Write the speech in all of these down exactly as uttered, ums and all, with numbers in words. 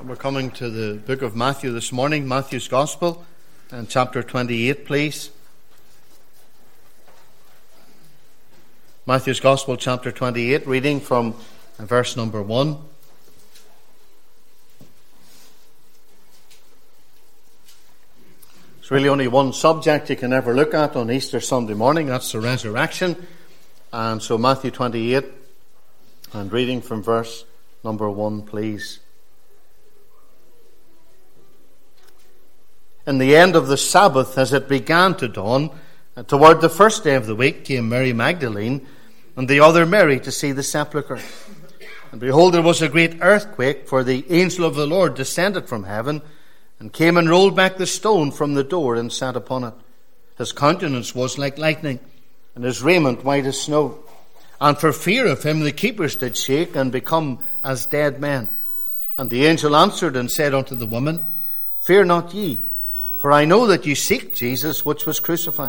We're coming to the book of Matthew this morning, Matthew's Gospel, and chapter twenty-eight, please. Matthew's Gospel, chapter twenty-eight, reading from verse number one. There's really only one subject you can ever look at on Easter Sunday morning, that's the resurrection. And so Matthew twenty-eight, and reading from verse number one, please. In the end of the Sabbath, as it began to dawn, toward the first day of the week, came Mary Magdalene and the other Mary to see the sepulchre. And behold, there was a great earthquake, for the angel of the Lord descended from heaven and came and rolled back the stone from the door and sat upon it. His countenance was like lightning, and his raiment white as snow. And for fear of him the keepers did shake and become as dead men. And the angel answered and said unto the woman, Fear not ye, for I know that you seek Jesus which was crucified.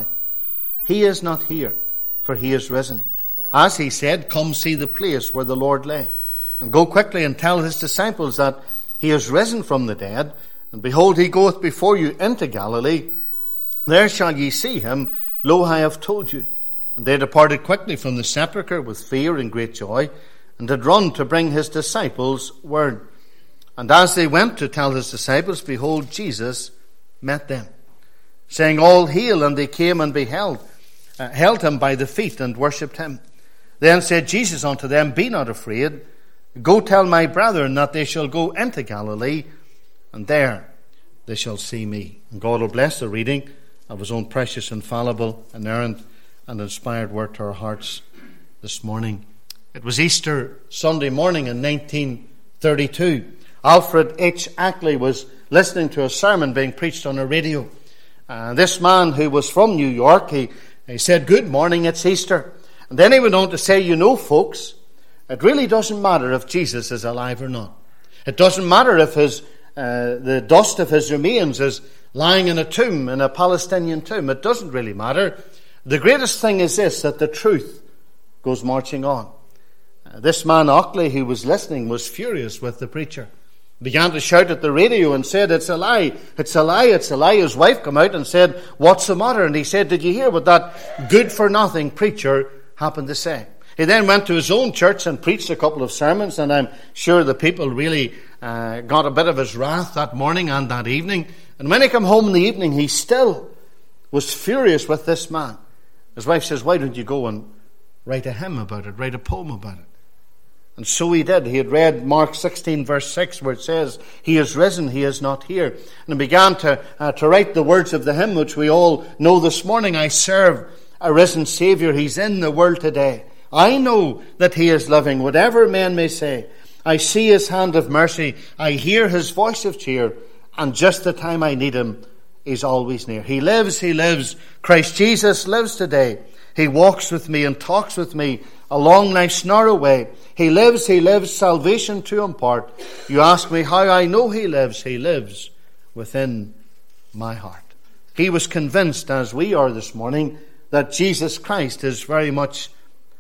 He is not here, for he is risen. As he said, Come see the place where the Lord lay, and go quickly and tell his disciples that he is risen from the dead, and behold, he goeth before you into Galilee. There shall ye see him. Lo, I have told you. And they departed quickly from the sepulchre with fear and great joy, and did run to bring his disciples word. And as they went to tell his disciples, behold, Jesus met them, saying, All hail, and they came and beheld, uh, held him by the feet and worshipped him. Then said Jesus unto them, Be not afraid, go tell my brethren that they shall go into Galilee, and there they shall see me. And God will bless the reading of his own precious, infallible, inerrant, and inspired word to our hearts this morning. It was Easter Sunday morning in nineteen thirty-two. Alfred H. Ackley was listening to a sermon being preached on a radio. Uh, this man, who was from New York, he, he said, Good morning, it's Easter. And then he went on to say, You know, folks, it really doesn't matter if Jesus is alive or not. It doesn't matter if his uh, the dust of his remains is lying in a tomb, in a Palestinian tomb. It doesn't really matter. The greatest thing is this, that the truth goes marching on. Uh, this man, Ackley, who was listening, was furious with the preacher. Began to shout at the radio and said, It's a lie, it's a lie, it's a lie. His wife came out and said, What's the matter? And he said, Did you hear what that good-for-nothing preacher happened to say? He then went to his own church and preached a couple of sermons, and I'm sure the people really uh, got a bit of his wrath that morning and that evening. And when he came home in the evening, he still was furious with this man. His wife says, Why don't you go and write a hymn about it, write a poem about it? And so he did. He had read Mark sixteen, verse six, where it says, He is risen, he is not here. And he began to, uh, to write the words of the hymn, which we all know this morning. I serve a risen Saviour. He's in the world today. I know that he is living, whatever men may say. I see his hand of mercy. I hear his voice of cheer. And just the time I need him, he's always near. He lives, he lives. Christ Jesus lives today. He walks with me and talks with me along life's narrow way. He lives, he lives, salvation to impart. You ask me how I know he lives. He lives within my heart. He was convinced, as we are this morning, that Jesus Christ is very much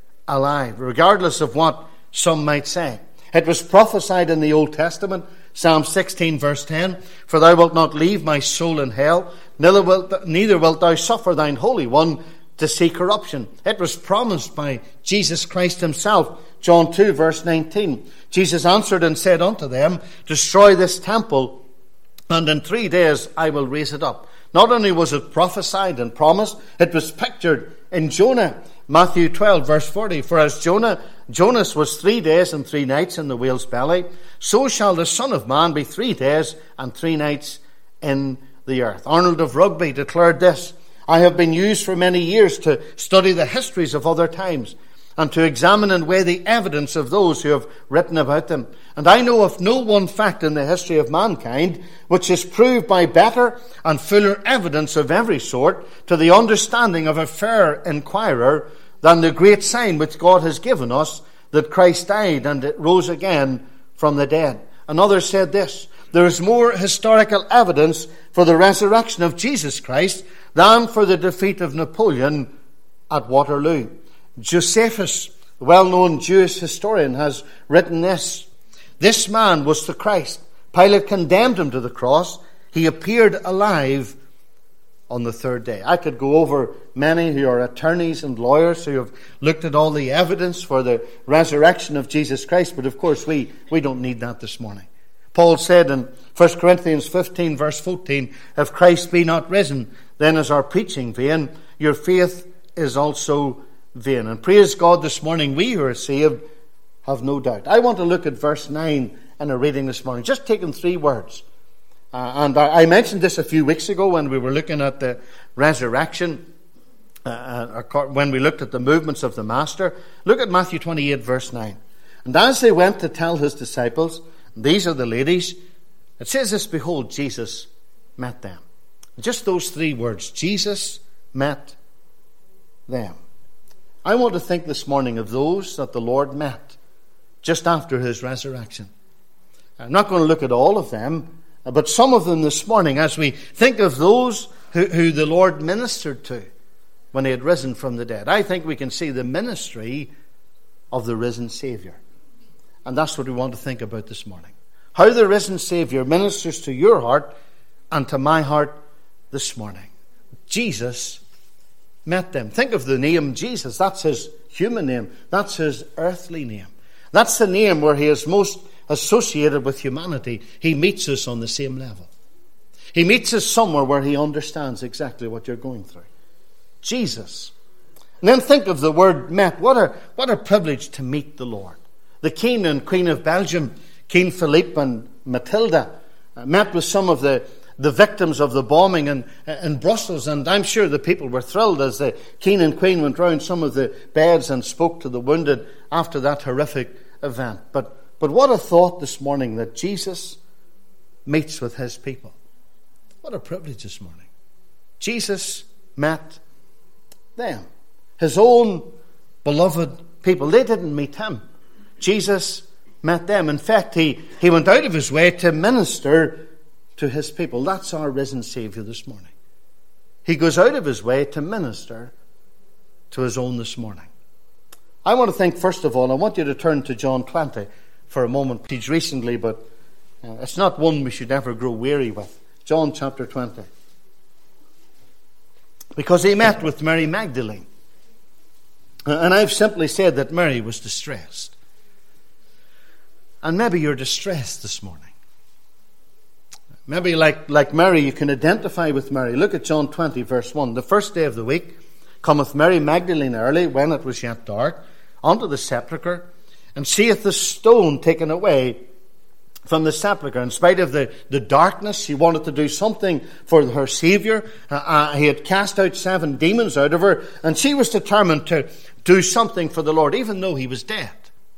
alive, regardless of what some might say. It was prophesied in the Old Testament, Psalm sixteen, verse ten, For thou wilt not leave my soul in hell, neither wilt, neither wilt thou suffer thine Holy One to see corruption. It was promised by Jesus Christ himself. John two, verse nineteen. Jesus answered and said unto them, Destroy this temple, and in three days I will raise it up. Not only was it prophesied and promised, it was pictured in Jonah. Matthew twelve, verse forty. For as Jonah, Jonas was three days and three nights in the whale's belly, so shall the Son of Man be three days and three nights in the earth. Arnold of Rugby declared this, I have been used for many years to study the histories of other times and to examine and weigh the evidence of those who have written about them. And I know of no one fact in the history of mankind which is proved by better and fuller evidence of every sort to the understanding of a fair inquirer than the great sign which God has given us, that Christ died and rose again from the dead. Another said this, There is more historical evidence for the resurrection of Jesus Christ than for the defeat of Napoleon at Waterloo. Josephus, the well-known Jewish historian, has written this. This man was the Christ, Pilate condemned him to the cross. He appeared alive on the third day. I could go over many who are attorneys and lawyers who have looked at all the evidence for the resurrection of Jesus Christ, but of course we, we don't need that this morning. Paul said in First Corinthians fifteen verse fourteen, if Christ be not risen, then is our preaching vain, your faith is also vain. And praise God, this morning we who are saved have no doubt. I want to look at verse nine in a reading this morning, just taking three words. Uh, and I, I mentioned this a few weeks ago when we were looking at the resurrection, uh, when we looked at the movements of the Master. Look at Matthew twenty-eight verse nine. And as they went to tell his disciples, these are the ladies, it says this, behold, Jesus met them. Just those three words, Jesus met them. I want to think this morning of those that the Lord met just after his resurrection. I'm not going to look at all of them, but some of them this morning, as we think of those who, who the Lord ministered to when he had risen from the dead. I think we can see the ministry of the risen Saviour. And that's what we want to think about this morning. How the risen Saviour ministers to your heart and to my heart this morning. Jesus met them. Think of the name Jesus. That's his human name. That's his earthly name. That's the name where he is most associated with humanity. He meets us on the same level. He meets us somewhere where he understands exactly what you're going through. Jesus. And then think of the word met. What a, what a privilege to meet the Lord. The King and Queen of Belgium, King Philippe and Matilda, uh, met with some of the, the victims of the bombing in, in Brussels. And I'm sure the people were thrilled as the King and Queen went round some of the beds and spoke to the wounded after that horrific event. But But what a thought this morning that Jesus meets with his people. What a privilege this morning. Jesus met them. His own beloved people. They didn't meet him. Jesus met them. In fact, he, he went out of his way to minister to his people. That's our risen Saviour this morning. He goes out of his way to minister to his own this morning. I want to think, first of all, I want you to turn to John twenty for a moment. He's recently, but uh, it's not one we should ever grow weary with. John chapter twenty. Because he met with Mary Magdalene. And I've simply said that Mary was distressed. And maybe you're distressed this morning. Maybe like, like Mary, you can identify with Mary. Look at John twenty verse one. The first day of the week cometh Mary Magdalene early, when it was yet dark, unto the sepulchre, and seeth the stone taken away from the sepulchre. In spite of the, the darkness, she wanted to do something for her Saviour. Uh, uh, he had cast out seven demons out of her, and she was determined to do something for the Lord, even though he was dead.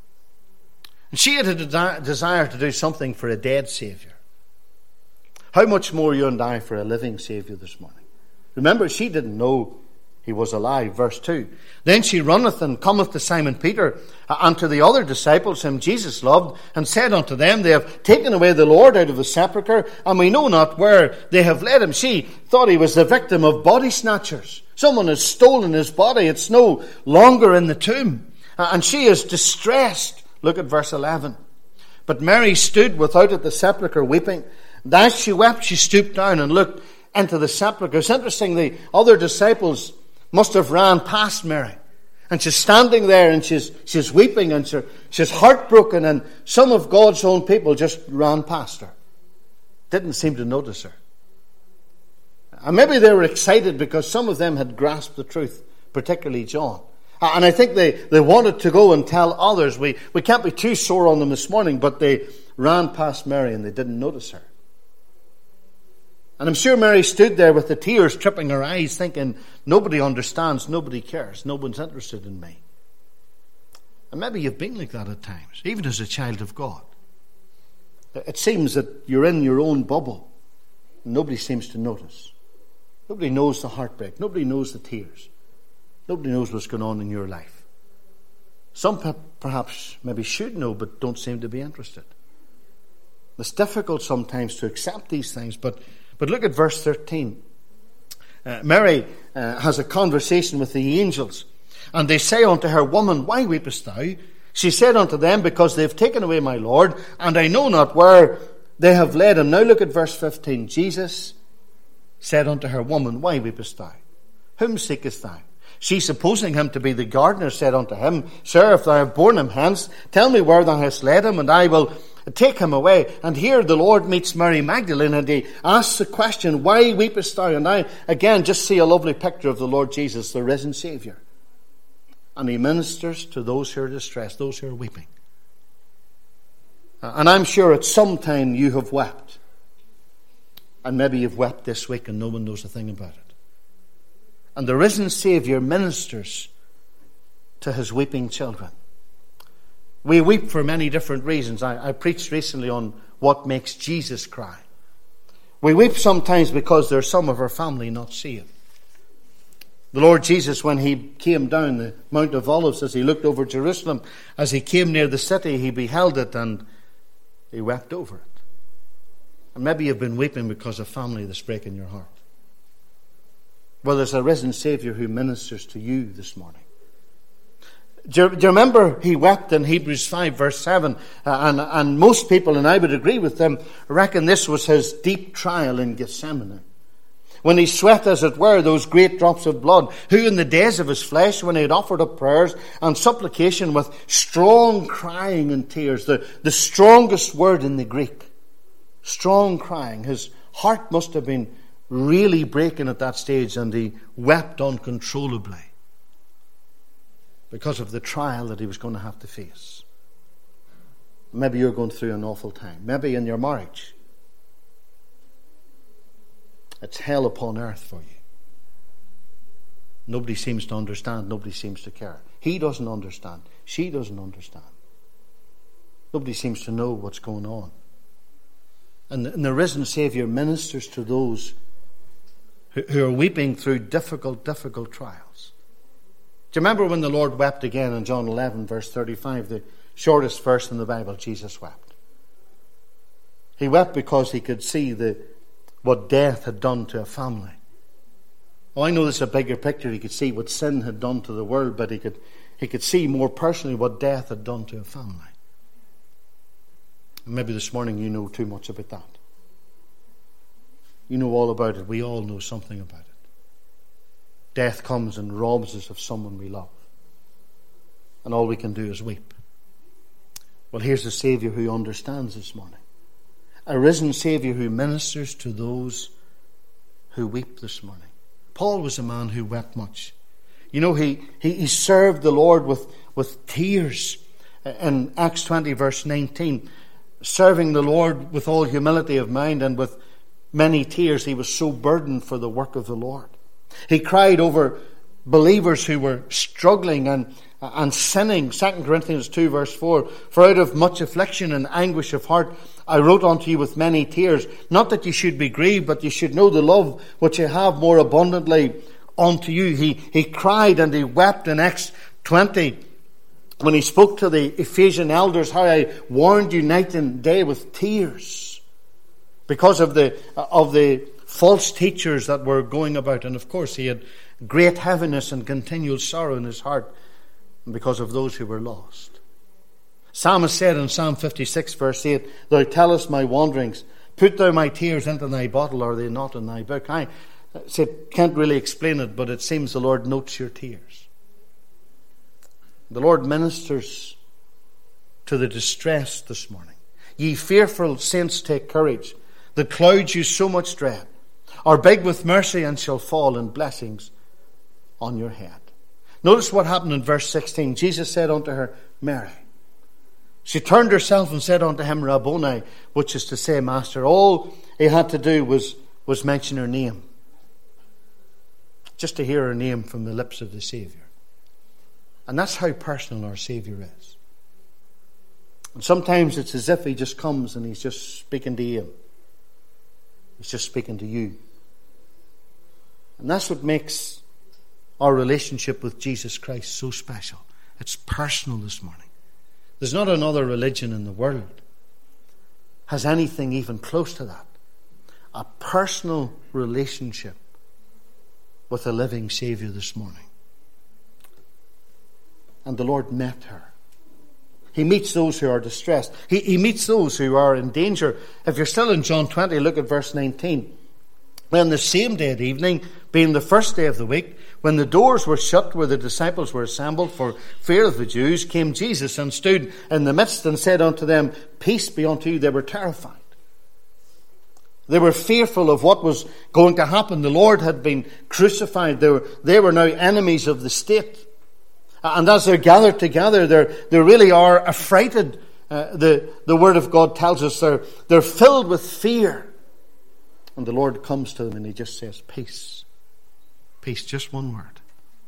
And she had a de- desire to do something for a dead Saviour. How much more you and I for a living Saviour this morning? Remember, she didn't know he was alive. Verse two. Then she runneth and cometh to Simon Peter and to the other disciples whom Jesus loved, and said unto them, they have taken away the Lord out of the sepulchre, and we know not where they have laid him. She thought he was the victim of body snatchers. Someone has stolen his body. It's no longer in the tomb. And she is distressed. Look at verse eleven. But Mary stood without at the sepulchre weeping. And as she wept, she stooped down and looked into the sepulchre. It's interesting, the other disciples must have ran past Mary. And she's standing there and she's she's weeping and she's, she's heartbroken, and some of God's own people just ran past her. Didn't seem to notice her. And maybe they were excited because some of them had grasped the truth, particularly John. And I think they, they wanted to go and tell others. We, we can't be too sore on them this morning, but they ran past Mary and they didn't notice her. And I'm sure Mary stood there with the tears tripping her eyes, thinking, nobody understands, nobody cares, no one's interested in me. And maybe you've been like that at times, even as a child of God. It seems that you're in your own bubble, and nobody seems to notice. Nobody knows the heartbreak. Nobody knows the tears. Nobody knows what's going on in your life. Some perhaps maybe should know, but don't seem to be interested. It's difficult sometimes to accept these things, but But look at verse thirteen. Uh, Mary uh, has a conversation with the angels. And they say unto her, Woman, why weepest thou? She said unto them, Because they have taken away my Lord, and I know not where they have led him. Now look at verse fifteen. Jesus said unto her, Woman, why weepest thou? Whom seekest thou? She, supposing him to be the gardener, said unto him, Sir, if thou have borne him hence, tell me where thou hast laid him, and I will take him away. And here the Lord meets Mary Magdalene, and he asks the question, Why weepest thou? And I, again, just see a lovely picture of the Lord Jesus, the risen Saviour. And he ministers to those who are distressed, those who are weeping. And I'm sure at some time you have wept. And maybe you've wept this week and no one knows a thing about it. And the risen Saviour ministers to his weeping children. We weep for many different reasons. I, I preached recently on what makes Jesus cry. We weep sometimes because there's some of our family not saved. The Lord Jesus, when he came down the Mount of Olives, as he looked over Jerusalem, as he came near the city, he beheld it and he wept over it. And maybe you've been weeping because of family that's breaking your heart. Well, there's a risen Saviour who ministers to you this morning. Do you, do you remember he wept in Hebrews five verse seven? Uh, and, and most people, and I would agree with them, reckon this was his deep trial in Gethsemane. When he sweat, as it were, those great drops of blood, who in the days of his flesh, when he had offered up prayers and supplication with strong crying and tears, the, the strongest word in the Greek, strong crying, his heart must have been really breaking at that stage, and he wept uncontrollably because of the trial that he was going to have to face. Maybe you're going through an awful time. Maybe in your marriage, it's hell upon earth for you. Nobody seems to understand. Nobody seems to care. He doesn't understand. She doesn't understand. Nobody seems to know what's going on. And the, and the risen Saviour ministers to those who, who are weeping through difficult, difficult trials. Do you remember when the Lord wept again in John eleven, verse thirty-five, the shortest verse in the Bible? Jesus wept. He wept because he could see the what death had done to a family. Oh, I know this is a bigger picture. He could see what sin had done to the world, but he could he could see more personally what death had done to a family. And maybe this morning you know too much about that. You know all about it. We all know something about it. Death comes and robs us of someone we love. And all we can do is weep. Well, here's a Saviour who understands this morning. A risen Saviour who ministers to those who weep this morning. Paul was a man who wept much. You know, he, he, he served the Lord with, with tears. In Acts twenty, verse nineteen, serving the Lord with all humility of mind and with many tears, he was so burdened for the work of the Lord. He cried over believers who were struggling and, and sinning. Second Corinthians two, verse four, For out of much affliction and anguish of heart I wrote unto you with many tears, not that you should be grieved, but you should know the love which I have more abundantly unto you. He, he cried and he wept in Acts twenty when he spoke to the Ephesian elders, how I warned you night and day with tears because of the of the false teachers that were going about. And of course he had great heaviness and continual sorrow in his heart because of those who were lost. Psalmist said in Psalm fifty-six, verse eight, Thou tellest my wanderings, put thou my tears into thy bottle, are they not in thy book? I said, can't really explain it, but it seems the Lord notes your tears. The Lord ministers to the distressed this morning. Ye fearful saints, take courage. The clouds you so much dread are big with mercy and shall fall in blessings on your head. Notice what happened in verse sixteen. Jesus said unto her, Mary. She turned herself and said unto him, Rabboni, which is to say, Master. All he had to do was, was mention her name. Just to hear her name from the lips of the Saviour. And that's how personal our Saviour is. And sometimes it's as if he just comes and he's just speaking to you. He's just speaking to you. And that's what makes our relationship with Jesus Christ so special. It's personal this morning. There's not another religion in the world has anything even close to that. A personal relationship with a living Saviour this morning. And the Lord met her. He meets those who are distressed. He, he meets those who are in danger. If you're still in John twenty, look at verse nineteen. When the same day at evening, being the first day of the week, when the doors were shut where the disciples were assembled for fear of the Jews, came Jesus and stood in the midst and said unto them, Peace be unto you. They were terrified. They were fearful of what was going to happen. The Lord had been crucified. They were, they were now enemies of the state. And as they're gathered together, they're, they really are affrighted. Uh, the, the Word of God tells us they're, they're filled with fear. And the Lord comes to them and He just says, Peace. Peace, just one word.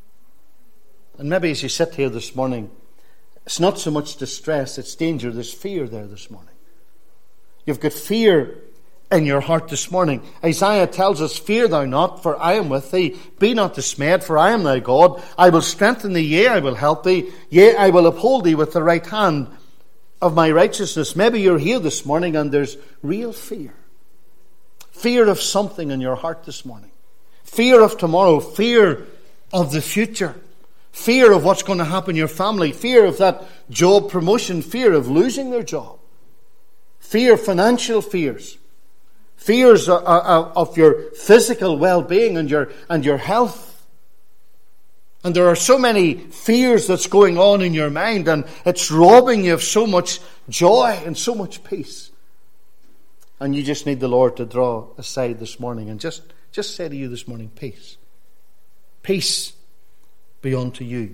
And maybe as you sit here this morning, it's not so much distress, it's danger. There's fear there this morning. You've got fear in your heart this morning. Isaiah tells us, Fear thou not, for I am with thee. Be not dismayed, for I am thy God. I will strengthen thee, yea, I will help thee. Yea, I will uphold thee with the right hand of my righteousness. Maybe you're here this morning and there's real fear. Fear of something in your heart this morning. Fear of tomorrow. Fear of the future. Fear of what's going to happen in your family. Fear of that job promotion. Fear of losing their job. Fear, financial fears. Fears of your physical well-being and your, and your health. And there are so many fears that's going on in your mind, and it's robbing you of so much joy and so much peace. And you just need the Lord to draw aside this morning and just, just say to you this morning, Peace. Peace be unto you.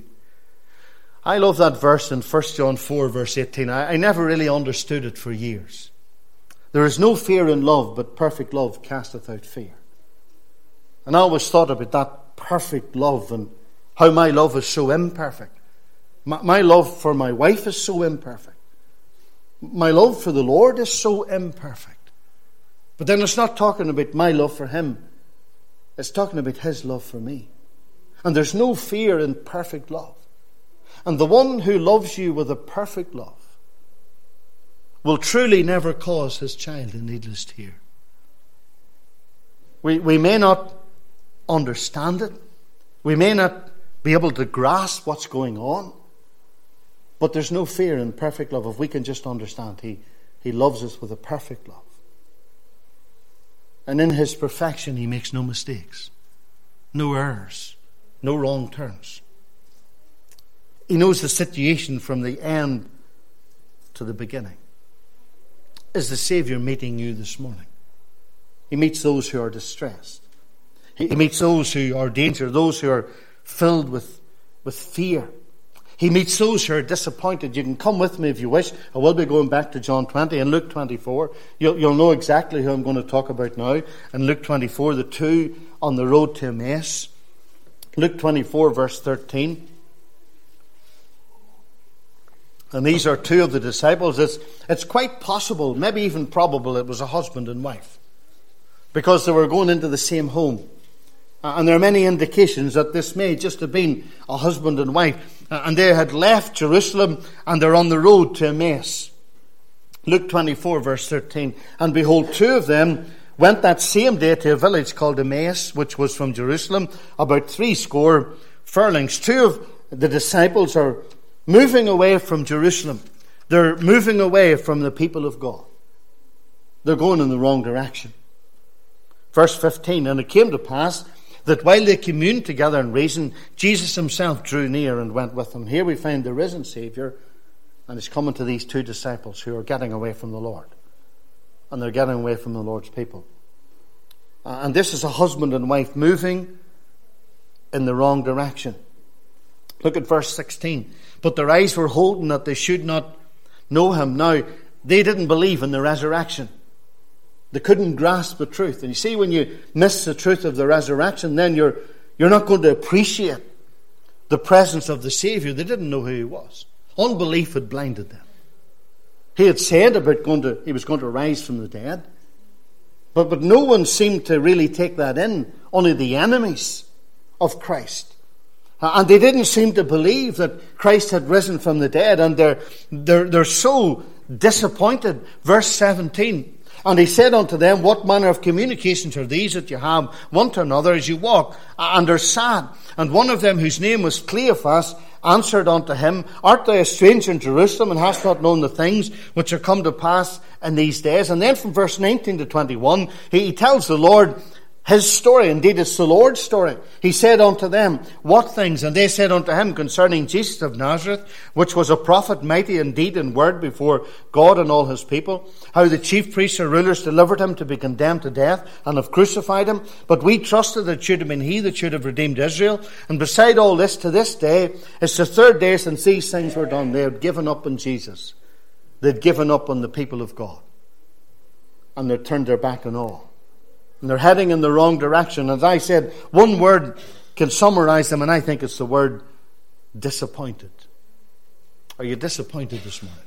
I love that verse in First John four, verse eighteen. I, I never really understood it for years. There is no fear in love, but perfect love casteth out fear. And I always thought about that perfect love and how my love is so imperfect. My, my love for my wife is so imperfect. My love for the Lord is so imperfect. But then it's not talking about my love for Him. It's talking about His love for me. And there's no fear in perfect love. And the one who loves you with a perfect love will truly never cause his child a needless tear. We, we may not understand it. We may not be able to grasp what's going on. But there's no fear in perfect love if we can just understand He, he loves us with a perfect love. And in His perfection, He makes no mistakes, no errors, no wrong turns. He knows the situation from the end to the beginning. Is the Saviour meeting you this morning? He meets those who are distressed. He meets those who are in danger, those who are filled with, with fear. He meets those who are disappointed. You can come with me if you wish. I will be going back to John twenty and Luke twenty-four. You'll, you'll know exactly who I'm going to talk about now. In Luke twenty-four, the two on the road to Emmaus. Luke twenty-four, verse thirteen. And these are two of the disciples. It's, it's quite possible, maybe even probable, it was a husband and wife. Because they were going into the same home. And there are many indications that this may just have been a husband and wife. And they had left Jerusalem and they're on the road to Emmaus. Luke twenty-four, verse thirteen. And behold, two of them went that same day to a village called Emmaus, which was from Jerusalem, about three score furlongs. Two of the disciples are moving away from Jerusalem. They're moving away from the people of God. They're going in the wrong direction. Verse fifteen. And it came to pass that while they communed together and reasoned, Jesus Himself drew near and went with them. Here we find the risen Saviour, and He's coming to these two disciples who are getting away from the Lord. And they're getting away from the Lord's people. Uh, and this is a husband and wife moving in the wrong direction. Look at verse sixteen. But their eyes were holden that they should not know Him. Now, they didn't believe in the resurrection. They couldn't grasp the truth. And you see, when you miss the truth of the resurrection, then you're, you're not going to appreciate the presence of the Saviour. They didn't know who He was. Unbelief had blinded them. He had said about going to, He was going to rise from the dead. But, but no one seemed to really take that in. Only the enemies of Christ. And they didn't seem to believe that Christ had risen from the dead. And they're, they're, they're so disappointed. Verse seventeen. And he said unto them, What manner of communications are these that you have one to another as you walk, and are sad? And one of them, whose name was Cleophas, answered unto him, Art thou a stranger in Jerusalem, and hast not known the things which are come to pass in these days? And then from verse nineteen to twenty-one, he, he tells the Lord his story. Indeed, it's the Lord's story. He said unto them, What things? And they said unto him concerning Jesus of Nazareth, which was a prophet, mighty in deed and word before God and all his people, how the chief priests and rulers delivered him to be condemned to death, and have crucified him. But we trusted that it should have been he that should have redeemed Israel. And beside all this, to this day, it's the third day since these things were done. They had given up on Jesus. They'd given up on the people of God. And they'd turned their back on all. And they're heading in the wrong direction. As I said, one word can summarize them, and I think it's the word disappointed. Are you disappointed this morning?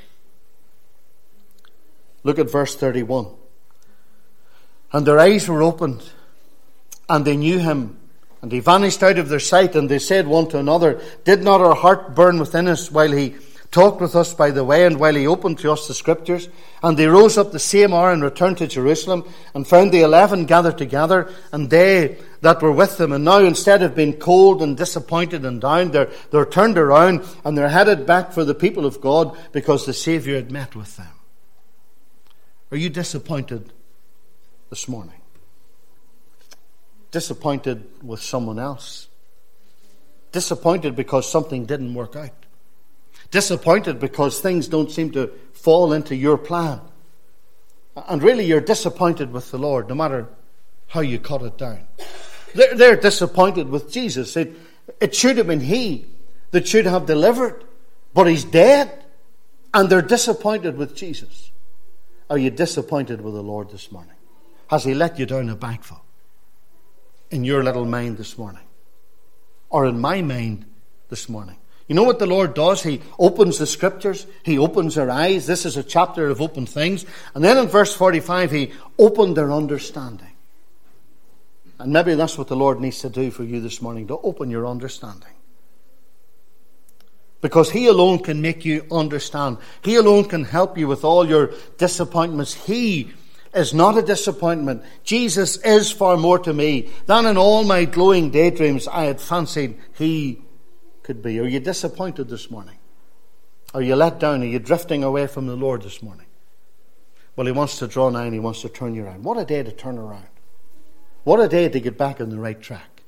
Look at verse thirty-one. And their eyes were opened, and they knew him, and he vanished out of their sight, and they said one to another, Did not our heart burn within us while he talked with us by the way, and while he opened to us the Scriptures? And they rose up the same hour and returned to Jerusalem, and found the eleven gathered together, and they that were with them. And now, instead of being cold and disappointed and down, they're, they're turned around, and they're headed back for the people of God, because the Saviour had met with them. Are you disappointed this morning? Disappointed with someone else? Disappointed because something didn't work out? Disappointed because things don't seem to fall into your plan? And really, you're disappointed with the Lord, no matter how you cut it down. They're, they're disappointed with Jesus. It, it should have been he that should have delivered, but he's dead. And they're disappointed with Jesus. Are you disappointed with the Lord this morning? Has he let you down a bagful in your little mind this morning? Or in my mind this morning? You know what the Lord does? He opens the Scriptures. He opens their eyes. This is a chapter of open things. And then in verse forty-five, he opened their understanding. And maybe that's what the Lord needs to do for you this morning, to open your understanding. Because he alone can make you understand. He alone can help you with all your disappointments. He is not a disappointment. Jesus is far more to me than in all my glowing daydreams I had fancied he could be. Are you disappointed this morning? Are you let down? Are you drifting away from the Lord this morning? Well, he wants to draw nigh and he wants to turn you around. What a day to turn around. What a day to get back on the right track.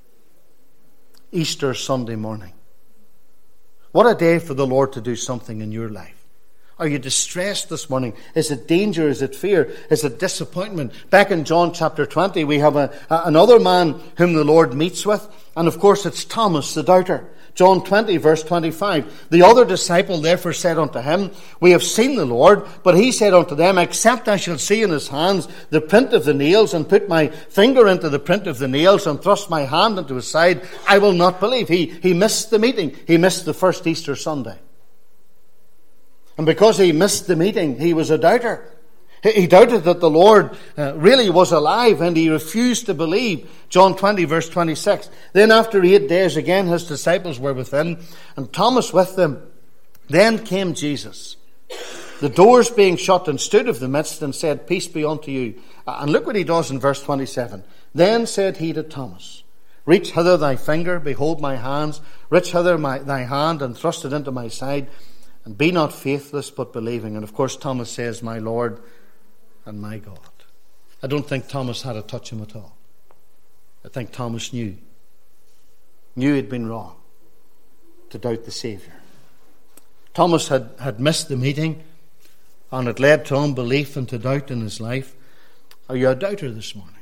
Easter Sunday morning. What a day for the Lord to do something in your life. Are you distressed this morning? Is it danger? Is it fear? Is it disappointment? Back in John chapter twenty, we have a, a, another man whom the Lord meets with. And of course, it's Thomas the doubter. John twenty, verse twenty-five. The other disciple therefore said unto him, We have seen the Lord. But he said unto them, Except I shall see in his hands the print of the nails, and put my finger into the print of the nails, and thrust my hand into his side, I will not believe. He, he missed the meeting. He missed the first Easter Sunday. And because he missed the meeting, he was a doubter. He doubted that the Lord uh, really was alive, and he refused to believe. John twenty, verse twenty-six. Then after eight days again his disciples were within, and Thomas with them. Then came Jesus, the doors being shut, and stood of the midst, and said, Peace be unto you. Uh, and look what he does in verse twenty-seven. Then said he to Thomas, Reach hither thy finger, behold my hands. Reach hither my, thy hand, and thrust it into my side. And be not faithless, but believing. And of course Thomas says, My Lord and my God. I don't think Thomas had to touch him at all. I think Thomas knew. Knew he'd been wrong to doubt the Saviour. Thomas had, had missed the meeting, and it led to unbelief and to doubt in his life. Are you a doubter this morning?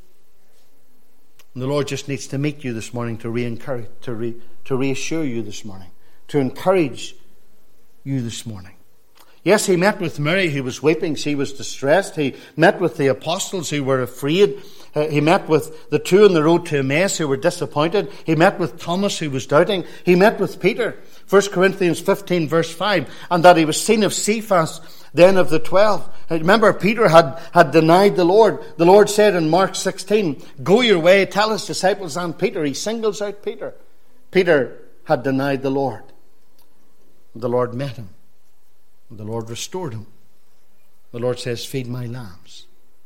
And the Lord just needs to meet you this morning to re-encourage, to, re, to reassure you this morning, to encourage you this morning. Yes, he met with Mary who was weeping. She was distressed. He met with the apostles who were afraid. Uh, he met with the two on the road to Emmaus who were disappointed. He met with Thomas who was doubting. He met with Peter. First Corinthians fifteen verse five. And that he was seen of Cephas, then of the twelve. Uh, remember, Peter had, had denied the Lord. The Lord said in Mark sixteen, Go your way, tell his disciples and Peter. He singles out Peter. Peter had denied the Lord. The Lord met him. The Lord restored him. The Lord says, Feed my lambs.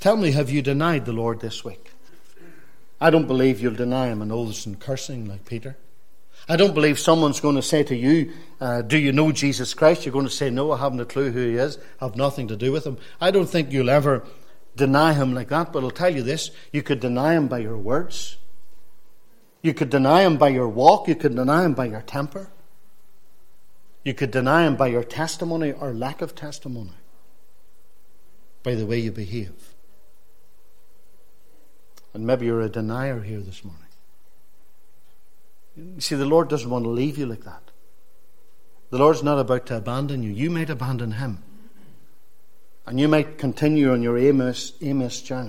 Tell me, have you denied the Lord this week? I don't believe you'll deny him in oaths and cursing like Peter. I don't believe someone's going to say to you, uh, do you know Jesus Christ? You're going to say, no, I haven't a clue who he is. I have nothing to do with him. I don't think you'll ever deny him like that, but I'll tell you this. You could deny him by your words. You could deny him by your walk. You could deny him by your temper. You could deny him by your testimony or lack of testimony. By the way you behave. And maybe you're a denier here this morning. You see, the Lord doesn't want to leave you like that. The Lord's not about to abandon you. You might abandon him. And you might continue on your aimless, aimless journey.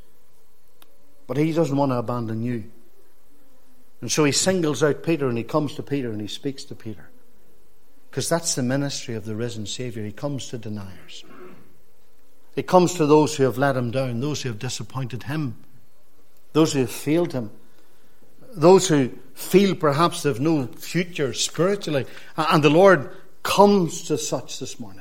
But he doesn't want to abandon you. And so he singles out Peter, and he comes to Peter and he speaks to Peter. Because that's the ministry of the risen Saviour. He comes to deniers. He comes to those who have let him down, those who have disappointed him, those who have failed him, those who feel perhaps they've no future spiritually. And the Lord comes to such this morning.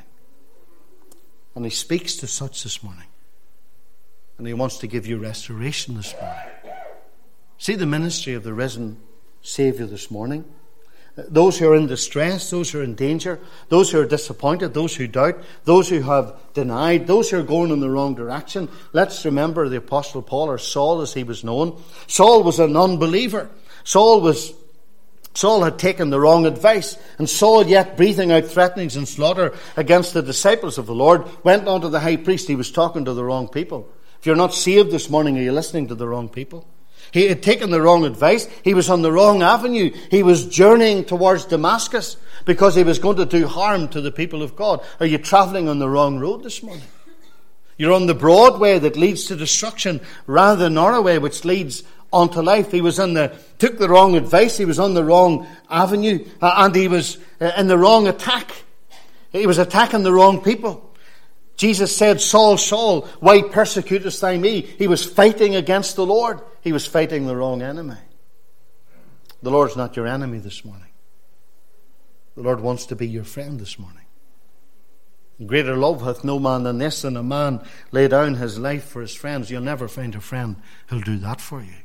And he speaks to such this morning. And he wants to give you restoration this morning. See the ministry of the risen Saviour this morning. Those who are in distress, those who are in danger, those who are disappointed, those who doubt, those who have denied, those who are going in the wrong direction. Let's remember the Apostle Paul, or Saul as he was known. Saul was an unbeliever. Saul was Saul had taken the wrong advice, and Saul, yet breathing out threatenings and slaughter against the disciples of the Lord, went on to the high priest. He was talking to the wrong people. If you're not saved this morning, are you listening to the wrong people? He had taken the wrong advice. He was on the wrong avenue. He was journeying towards Damascus because he was going to do harm to the people of God. Are you travelling on the wrong road this morning? You're on the broad way that leads to destruction rather than the narrow way which leads onto life. He was on the, took the wrong advice. He was on the wrong avenue, uh, and he was uh, in the wrong attack. He was attacking the wrong people. Jesus said, Saul, Saul, why persecutest thou me? He was fighting against the Lord. He was fighting the wrong enemy. The Lord's not your enemy this morning. The Lord wants to be your friend this morning. Greater love hath no man than this, than a man lay down his life for his friends. You'll never find a friend who'll do that for you.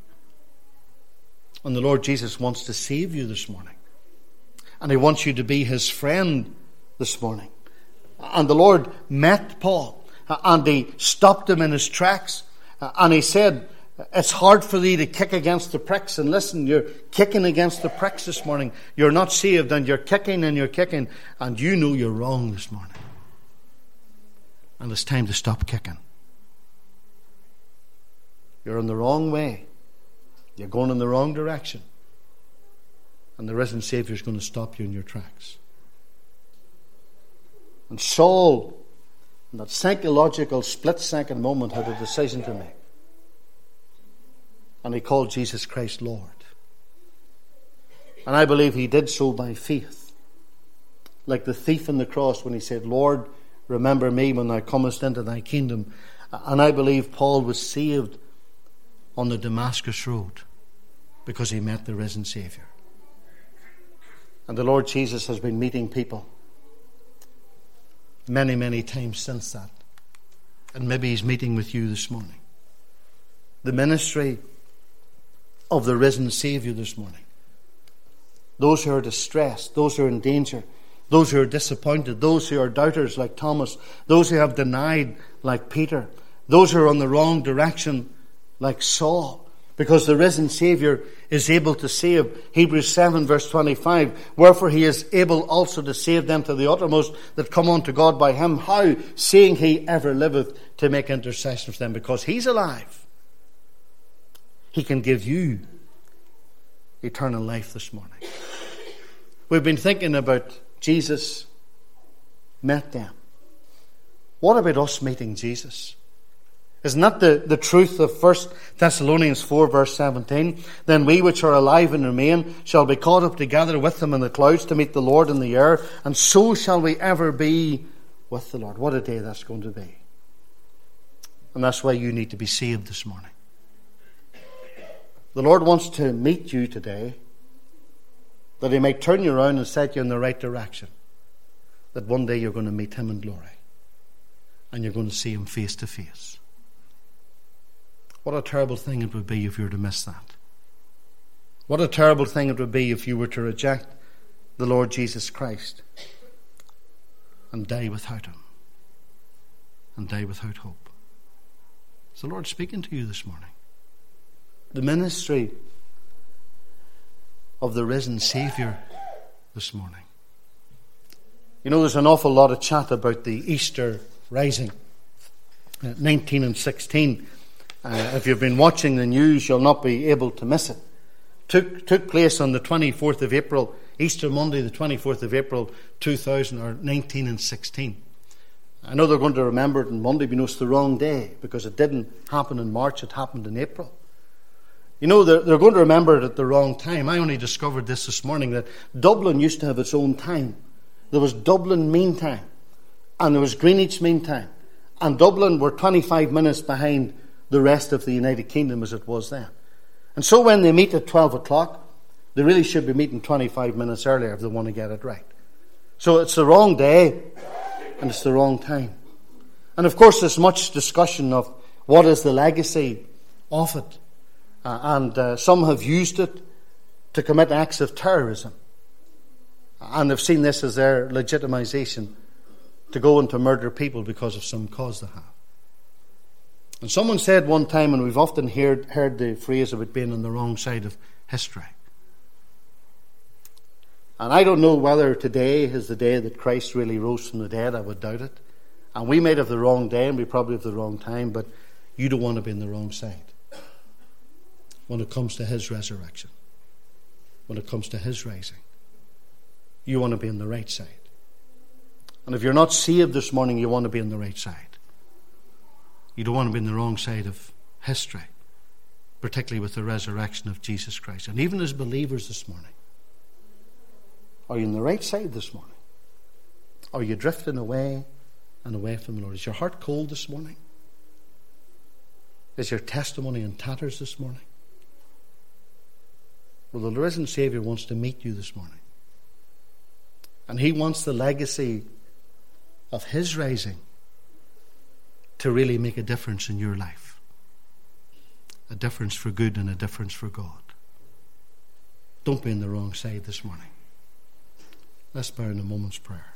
And the Lord Jesus wants to save you this morning. And he wants you to be his friend this morning. And the Lord met Paul, and he stopped him in his tracks, and he said, it's hard for thee to kick against the pricks. And listen, you're kicking against the pricks this morning. You're not saved, and you're kicking and you're kicking, and you know you're wrong this morning. And it's time to stop kicking. You're in the wrong way. You're going in the wrong direction. And the risen Saviour is going to stop you in your tracks. And Saul, in that psychological split-second moment, had a decision to make. And he called Jesus Christ Lord. And I believe he did so by faith. Like the thief on the cross when he said, Lord, remember me when thou comest into thy kingdom. And I believe Paul was saved on the Damascus road because he met the risen Saviour. And the Lord Jesus has been meeting people many, many times since that. And maybe he's meeting with you this morning. The ministry of the risen Saviour this morning. Those who are distressed, those who are in danger, those who are disappointed, those who are doubters like Thomas, those who have denied like Peter, those who are on the wrong direction like Saul. Because the risen Saviour is able to save. Hebrews seven verse twenty-five. Wherefore he is able also to save them to the uttermost that come unto God by him. How? Seeing he ever liveth to make intercession for them. Because he's alive. He can give you eternal life this morning. We've been thinking about Jesus met them. What about us meeting Jesus? Isn't that the, the truth of First Thessalonians four verse seventeen? Then we which are alive and remain shall be caught up together with them in the clouds to meet the Lord in the air, and so shall we ever be with the Lord. What a day that's going to be. And that's why you need to be saved this morning. The Lord wants to meet you today, that he might turn you around and set you in the right direction. That one day you're going to meet him in glory. And you're going to see him face to face. What a terrible thing it would be if you were to miss that. What a terrible thing it would be if you were to reject the Lord Jesus Christ and die without him, and die without hope. Is the Lord speaking to you this morning? The ministry of the risen Saviour this morning. You know, there's an awful lot of chat about the Easter rising, uh, nineteen and sixteen. Uh, if you've been watching the news, you'll not be able to miss it. Took took place on the twenty-fourth of April, Easter Monday, the twenty-fourth of April, two thousand or nineteen and sixteen. I know they're going to remember it on Monday, but you know it's the wrong day because it didn't happen in March; it happened in April. You know, they're, they're going to remember it at the wrong time. I only discovered this this morning, that Dublin used to have its own time. There was Dublin Mean Time, and there was Greenwich Mean Time, and Dublin were twenty-five minutes behind the rest of the United Kingdom as it was then. And so when they meet at twelve o'clock, they really should be meeting twenty-five minutes earlier if they want to get it right. So it's the wrong day, and it's the wrong time. And of course there's much discussion of what is the legacy of it. Uh, and uh, some have used it to commit acts of terrorism. And they've seen this as their legitimization to go and to murder people because of some cause they have. And someone said one time, and we've often heard, heard the phrase of it being on the wrong side of history. And I don't know whether today is the day that Christ really rose from the dead. I would doubt it. And we might have the wrong day, and we probably have the wrong time, but you don't want to be on the wrong side when it comes to his resurrection, when it comes to his rising. You want to be on the right side. And if you're not saved this morning, you want to be on the right side. You don't want to be on the wrong side of history, particularly with the resurrection of Jesus Christ. And even as believers this morning, are you on the right side this morning? Are you drifting away and away from the Lord? Is your heart cold this morning? Is your testimony in tatters this morning? Well, the risen Saviour wants to meet you this morning. And he wants the legacy of his rising to really make a difference in your life. A difference for good and a difference for God. Don't be on the wrong side this morning. Let's bow in a moment's prayer.